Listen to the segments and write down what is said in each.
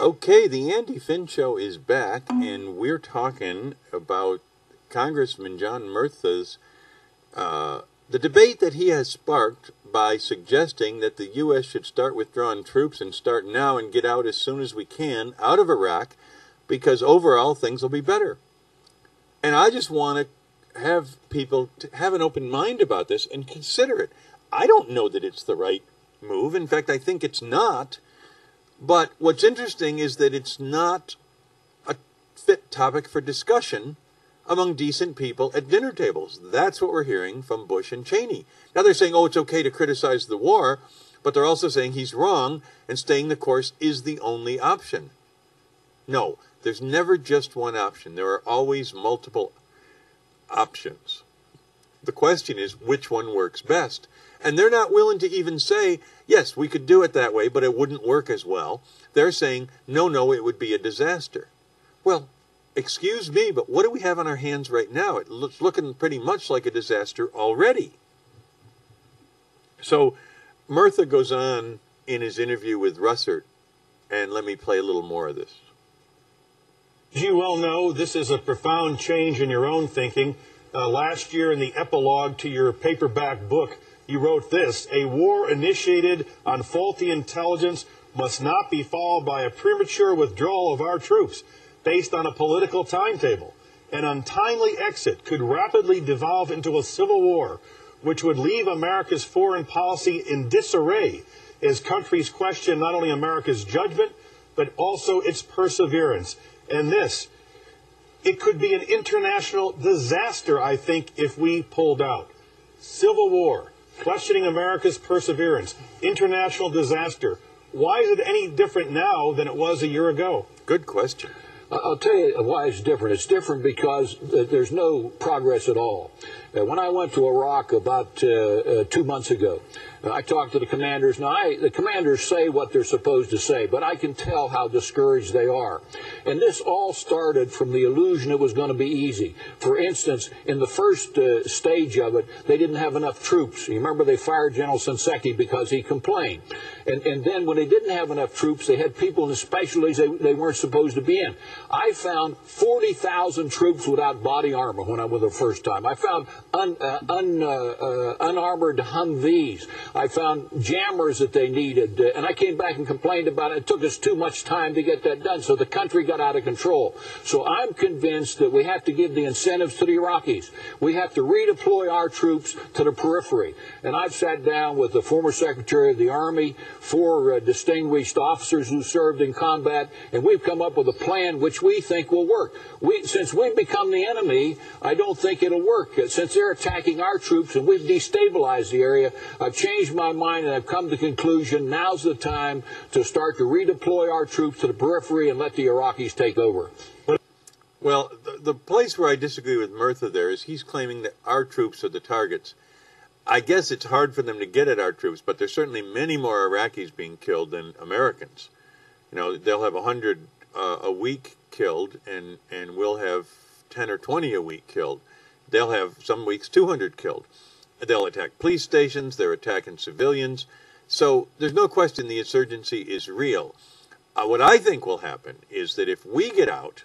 Okay, the Andy Finn Show is back, and we're talking about Congressman John Murtha's, the debate that he has sparked by suggesting that the U.S. should start withdrawing troops and start now and get out as soon as we can out of Iraq, because overall things will be better. And I just want to have people to have an open mind about this and consider it. I don't know that it's the right move. In fact, I think it's not. But what's interesting is that it's not a fit topic for discussion among decent people at dinner tables. That's what we're hearing from Bush and Cheney. Now they're saying, oh, it's okay to criticize the war, but they're also saying he's wrong and staying the course is the only option. No, there's never just one option. There are always multiple options. The question is, which one works best? And they're not willing to even say, yes, we could do it that way, but it wouldn't work as well. They're saying, no, it would be a disaster. Well, excuse me, but what do we have on our hands right now? It looks looking pretty much like a disaster already. So Murtha goes on in his interview with Russert, and let me play a little more of this. As you well know, this is a profound change in your own thinking. Last year in the epilogue to your paperback book, you wrote this: a war initiated on faulty intelligence must not be followed by a premature withdrawal of our troops based on a political timetable. An untimely exit could rapidly devolve into a civil war, which would leave America's foreign policy in disarray as countries question not only America's judgment, but also its perseverance. And this, it could be an international disaster, I think, if we pulled out. Civil war, questioning America's perseverance, international disaster. Why is it any different now than it was a year ago? Good question. I'll tell you why it's different. It's different because there's no progress at all. When I went to Iraq about 2 months ago, I talked to the commanders. Now, the commanders say what they're supposed to say, but I can tell how discouraged they are. And this all started from the illusion it was going to be easy. For instance, in the first stage of it, they didn't have enough troops. You remember they fired General Shinseki because he complained. And then when they didn't have enough troops, they had people in the specialties they weren't supposed to be in. I found 40,000 troops without body armor when I went the first time. I found unarmored Humvees. I found jammers that they needed, and I came back and complained about it. It took us too much time to get that done, so the country got out of control. So I'm convinced that we have to give the incentives to the Iraqis. We have to redeploy our troops to the periphery. And I've sat down with the former Secretary of the Army, 4 distinguished officers who served in combat, and we've come up with a plan which we think will work. Since we've become the enemy, I don't think it'll work. Since they're attacking our troops and we've destabilized the area, I've changed my mind and I've come to the conclusion now's the time to start to redeploy our troops to the periphery and let the Iraqis take over. Well, the place where I disagree with Murtha there is he's claiming that our troops are the targets. I guess it's hard for them to get at our troops, but there's certainly many more Iraqis being killed than Americans. You know, they'll have 100 a week killed, and we'll have 10 or 20 a week killed. They'll have some weeks 200 killed. They'll attack police stations. They're attacking civilians. So there's no question the insurgency is real. What I think will happen is that if we get out,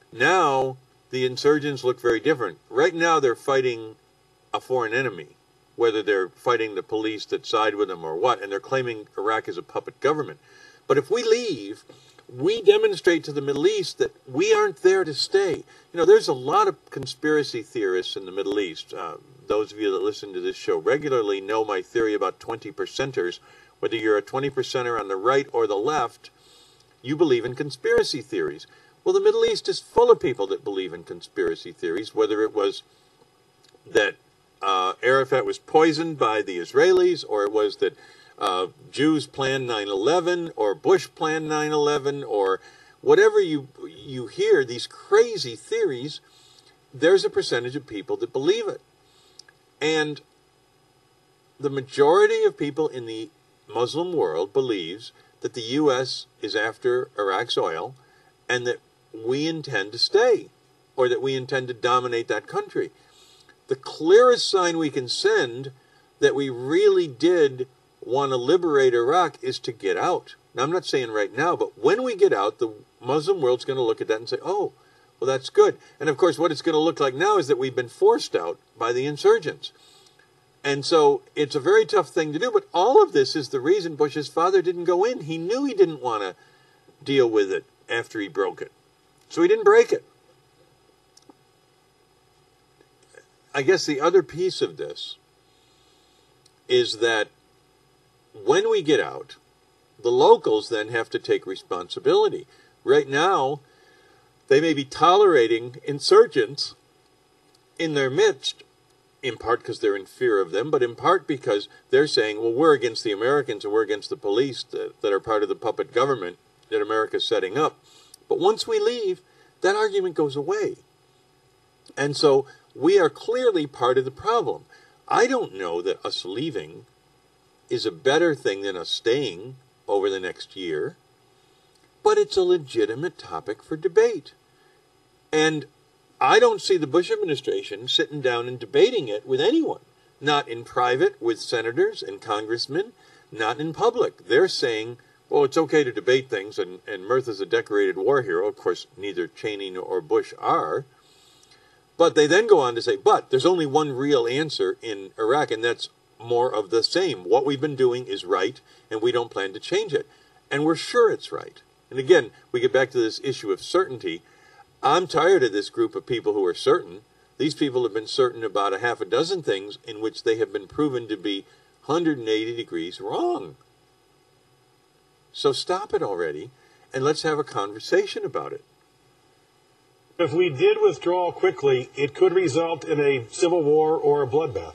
now the insurgents look very different. Right now they're fighting a foreign enemy, whether they're fighting the police that side with them or what, and they're claiming Iraq is a puppet government. But if we leave, we demonstrate to the Middle East that we aren't there to stay. You know, there's a lot of conspiracy theorists in the Middle East. Those of you that listen to this show regularly know my theory about 20%ers. Whether you're a 20%er on the right or the left, you believe in conspiracy theories. Well, the Middle East is full of people that believe in conspiracy theories, whether it was that Arafat was poisoned by the Israelis, or it was that Jews planned 9/11, or Bush planned 9/11, or whatever you hear, these crazy theories, there's a percentage of people that believe it. And the majority of people in the Muslim world believes that the U.S. is after Iraq's oil and that we intend to stay, or that we intend to dominate that country. The clearest sign we can send that we really did want to liberate Iraq is to get out. Now, I'm not saying right now, but when we get out, the Muslim world's going to look at that and say, oh, well, that's good. And, of course, what it's going to look like now is that we've been forced out by the insurgents. And so it's a very tough thing to do, but all of this is the reason Bush's father didn't go in. He knew he didn't want to deal with it after he broke it. So he didn't break it. I guess the other piece of this is that when we get out, the locals then have to take responsibility. Right now, they may be tolerating insurgents in their midst, in part because they're in fear of them, but in part because they're saying, well, we're against the Americans and we're against the police that are part of the puppet government that America's setting up. But once we leave, that argument goes away. And so we are clearly part of the problem. I don't know that us leaving is a better thing than us staying over the next year, but it's a legitimate topic for debate. And I don't see the Bush administration sitting down and debating it with anyone, not in private with senators and congressmen, not in public. They're saying, well, it's okay to debate things, and Murtha's a decorated war hero. Of course, neither Cheney or Bush are. But they then go on to say, but there's only one real answer in Iraq, and that's more of the same. What we've been doing is right, and we don't plan to change it. And we're sure it's right. And again, we get back to this issue of certainty. I'm tired of this group of people who are certain. These people have been certain about a half a dozen things in which they have been proven to be 180 degrees wrong. So stop it already, and let's have a conversation about it. If we did withdraw quickly, it could result in a civil war or a bloodbath.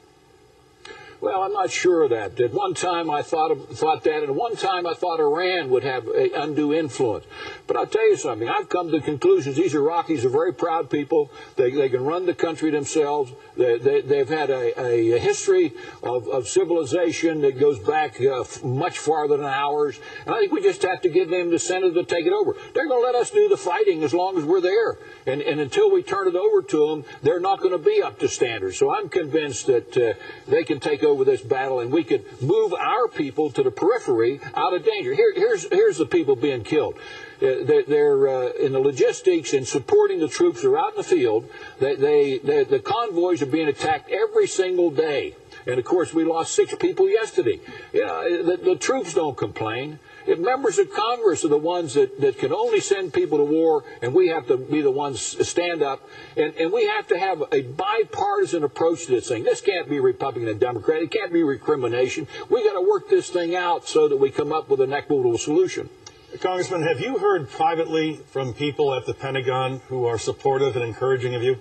Well, I'm not sure of that. At one time I thought that, and at one time I thought Iran would have an undue influence. But I'll tell you something. I've come to the conclusions these Iraqis are very proud people. They can run the country themselves. They've had a history of civilization that goes back much farther than ours. And I think we just have to give them the incentive to take it over. They're going to let us do the fighting as long as we're there. And until we turn it over to them, they're not going to be up to standard. So I'm convinced that they can take over this battle, and we could move our people to the periphery out of danger. Here's the people being killed. They're in the logistics and supporting the troops who are out in the field. The convoys are being attacked every single day. And, of course, we lost 6 people yesterday. You know, the troops don't complain. Members of Congress are the ones that can only send people to war, and we have to be the ones to stand up. And we have to have a bipartisan approach to this thing. This can't be Republican and Democrat. It can't be recrimination. We got to work this thing out so that we come up with an equitable solution. Congressman, have you heard privately from people at the Pentagon who are supportive and encouraging of you?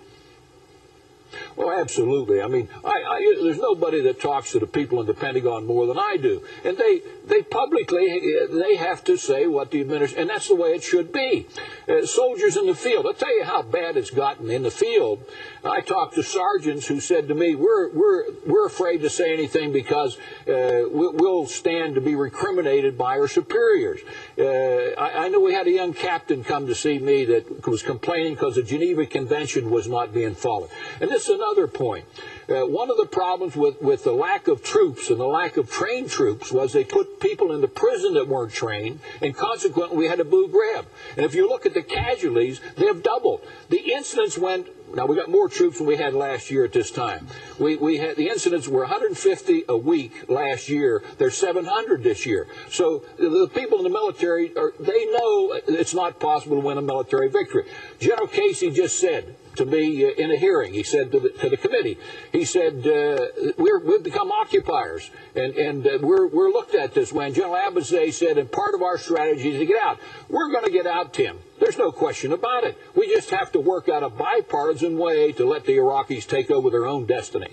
Well, absolutely. I mean, there's nobody that talks to the people in the Pentagon more than I do. And they publicly, they have to say what the administration, and that's the way it should be. Soldiers in the field, I'll tell you how bad it's gotten in the field. I talked to sergeants who said to me, we're afraid to say anything because we'll stand to be recriminated by our superiors. I know we had a young captain come to see me that was complaining because the Geneva Convention was not being followed. And this is another point. One of the problems with the lack of troops and the lack of trained troops was they put people into prison that weren't trained, and consequently we had a boo grab. And if you look at the casualties, they have doubled. The incidents went. Now, we got more troops than we had last year at this time. We had the incidents were 150 a week last year. There's 700 this year. So the people in the military, they know it's not possible to win a military victory. General Casey just said to me in a hearing, he said to the committee, he said, we've become occupiers, and we're looked at this way. And General Abizaid said, and part of our strategy is to get out. We're going to get out, Tim. There's no question about it. We just have to work out a bipartisan way to let the Iraqis take over their own destiny.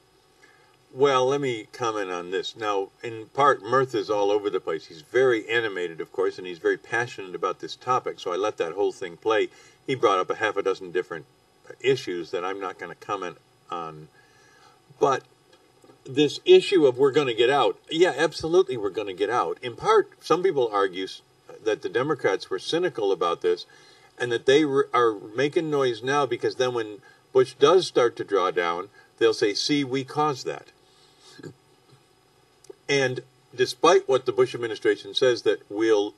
Well, let me comment on this. Now, in part, Murtha's all over the place. He's very animated, of course, and he's very passionate about this topic, so I let that whole thing play. He brought up a half a dozen different issues that I'm not going to comment on. But this issue of we're going to get out, yeah, absolutely we're going to get out. In part, some people argue that the Democrats were cynical about this and that they are making noise now because then when Bush does start to draw down, they'll say, see, we caused that. And despite what the Bush administration says, that we'll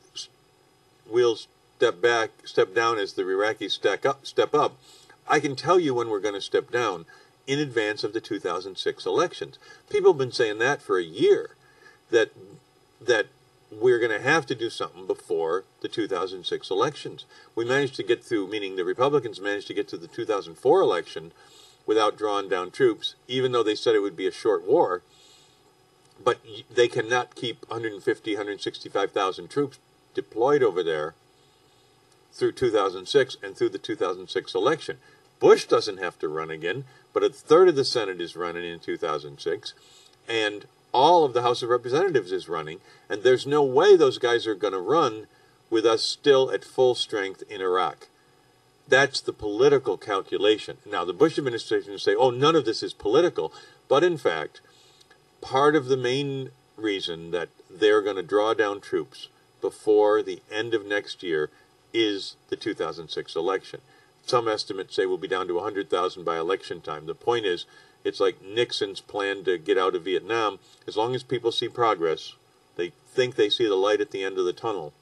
step down as the Iraqis step up, I can tell you when we're going to step down in advance of the 2006 elections. People have been saying that for a year, that we're going to have to do something before the 2006 elections. We managed to get through, meaning the Republicans managed to get to the 2004 election without drawing down troops, even though they said it would be a short war. But they cannot keep 150, 165,000 troops deployed over there through 2006 and through the 2006 election. Bush doesn't have to run again, but a third of the Senate is running in 2006, and all of the House of Representatives is running, and there's no way those guys are going to run with us still at full strength in Iraq. That's the political calculation. Now, the Bush administration will say, oh, none of this is political, but in fact, part of the main reason that they're going to draw down troops before the end of next year is the 2006 election. Some estimates say we'll be down to 100,000 by election time. The point is, it's like Nixon's plan to get out of Vietnam. As long as people see progress, they think they see the light at the end of the tunnel,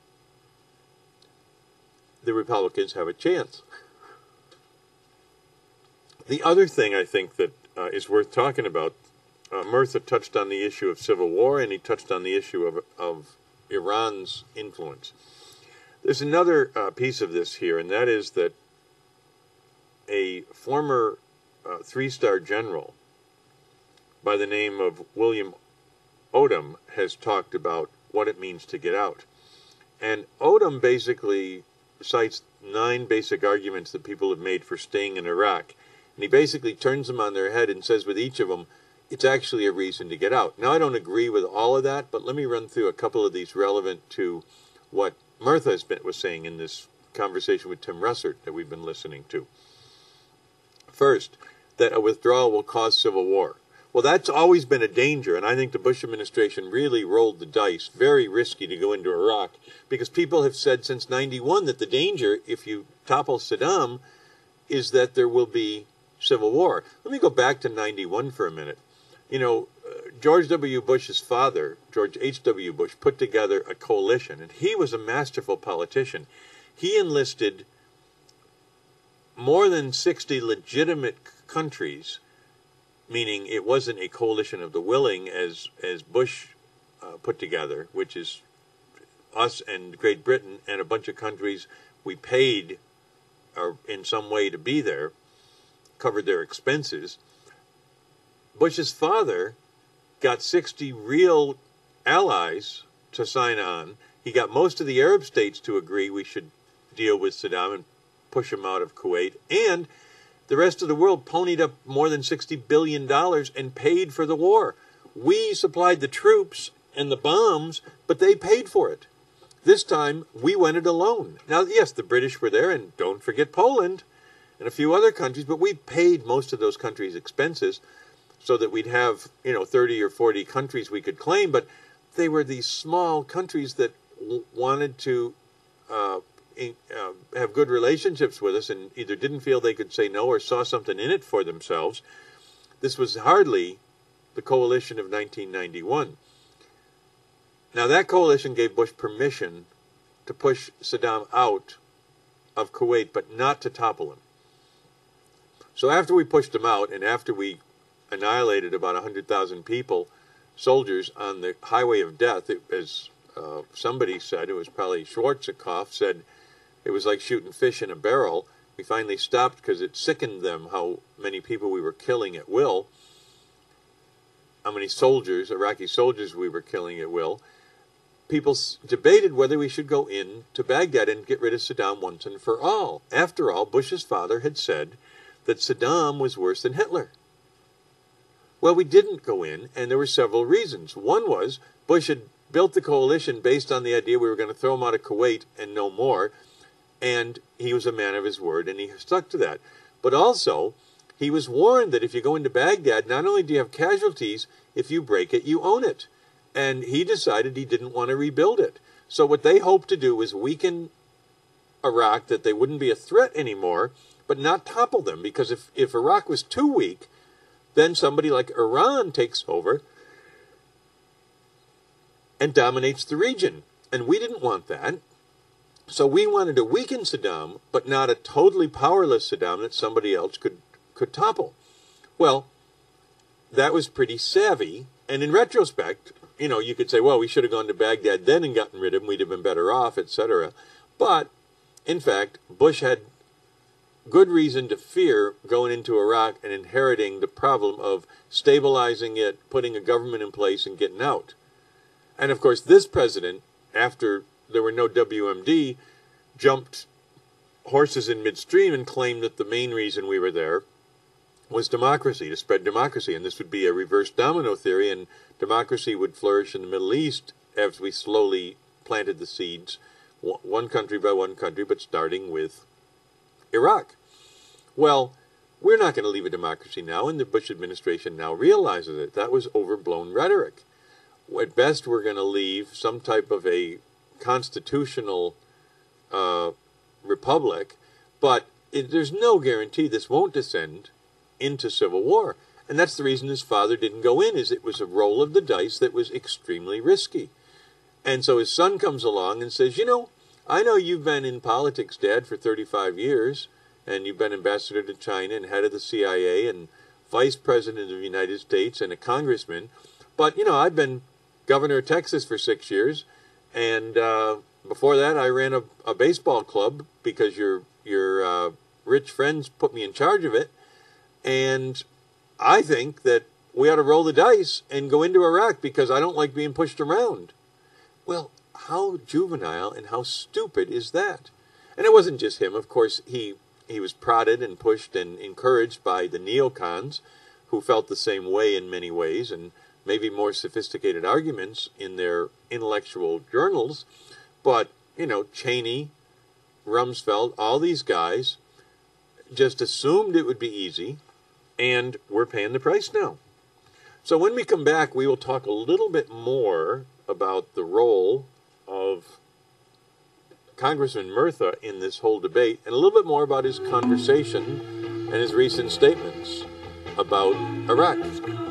the Republicans have a chance. The other thing I think that is worth talking about, Murtha touched on the issue of civil war, and he touched on the issue of Iran's influence. There's another piece of this here, and that is that a former three-star general by the name of William Odom has talked about what it means to get out. And Odom basically cites 9 basic arguments that people have made for staying in Iraq. And he basically turns them on their head and says with each of them, it's actually a reason to get out. Now, I don't agree with all of that, but let me run through a couple of these relevant to what Murtha was saying in this conversation with Tim Russert that we've been listening to. First, that a withdrawal will cause civil war. Well, that's always been a danger, and I think the Bush administration really rolled the dice. Very risky to go into Iraq, because people have said since '91 that the danger, if you topple Saddam, is that there will be civil war. Let me go back to '91 for a minute. You know, George W. Bush's father, George H.W. Bush, put together a coalition, and he was a masterful politician. He enlisted more than 60 legitimate countries, meaning it wasn't a coalition of the willing as Bush put together, which is us and Great Britain and a bunch of countries we paid or in some way to be there, covered their expenses. Bush's father got 60 real allies to sign on. He got most of the Arab states to agree we should deal with Saddam and push him out of Kuwait, and the rest of the world ponied up more than $60 billion and paid for the war. We supplied the troops and the bombs, but they paid for it. This time, we went it alone. Now, yes, the British were there, and don't forget Poland and a few other countries, but we paid most of those countries' expenses so that we'd have, 30 or 40 countries we could claim, but they were these small countries that wanted to have good relationships with us and either didn't feel they could say no or saw something in it for themselves. This was hardly the coalition of 1991. Now, that coalition gave Bush permission to push Saddam out of Kuwait, but not to topple him. So after we pushed him out and after we annihilated about 100,000 people, soldiers, on the highway of death, as somebody said, it was probably Schwarzkopf, said it was like shooting fish in a barrel. We finally stopped because it sickened them how many people we were killing at will, how many soldiers, Iraqi soldiers, we were killing at will. People debated whether we should go in to Baghdad and get rid of Saddam once and for all. After all, Bush's father had said that Saddam was worse than Hitler. Well, we didn't go in, and there were several reasons. One was Bush had built the coalition based on the idea we were going to throw him out of Kuwait and no more, and he was a man of his word, and he stuck to that. But also, he was warned that if you go into Baghdad, not only do you have casualties, if you break it, you own it. And he decided he didn't want to rebuild it. So what they hoped to do was weaken Iraq, that they wouldn't be a threat anymore, but not topple them, because if Iraq was too weak, then somebody like Iran takes over, and dominates the region. And we didn't want that. So we wanted to weaken Saddam, but not a totally powerless Saddam that somebody else could topple. Well, that was pretty savvy. And in retrospect, you know, you could say, well, we should have gone to Baghdad then and gotten rid of him. We'd have been better off, etc. But, in fact, Bush had good reason to fear going into Iraq and inheriting the problem of stabilizing it, putting a government in place, and getting out. And, of course, this president, after there were no WMD, jumped horses in midstream and claimed that the main reason we were there was democracy, to spread democracy. And this would be a reverse domino theory, and democracy would flourish in the Middle East as we slowly planted the seeds, one country by one country, but starting with Iraq. Well, we're not going to leave a democracy now, and the Bush administration now realizes it. That was overblown rhetoric. At best, we're going to leave some type of a constitutional republic, but there's no guarantee this won't descend into civil war. And that's the reason his father didn't go in, is it was a roll of the dice that was extremely risky. And so his son comes along and says, you know, I know you've been in politics, Dad, for 35 years, and you've been ambassador to China and head of the CIA and vice president of the United States and a congressman, but, you know, I've been governor of Texas for 6 years, and before that I ran a baseball club because your rich friends put me in charge of it, and I think that we ought to roll the dice and go into Iraq because I don't like being pushed around. Well, how juvenile and how stupid is that? And it wasn't just him. Of course, he was prodded and pushed and encouraged by the neocons, who felt the same way in many ways, and maybe more sophisticated arguments in their intellectual journals. But, you know, Cheney, Rumsfeld, all these guys just assumed it would be easy, and we're paying the price now. So when we come back, we will talk a little bit more about the role of Congressman Murtha in this whole debate, and a little bit more about his conversation and his recent statements about Iraq.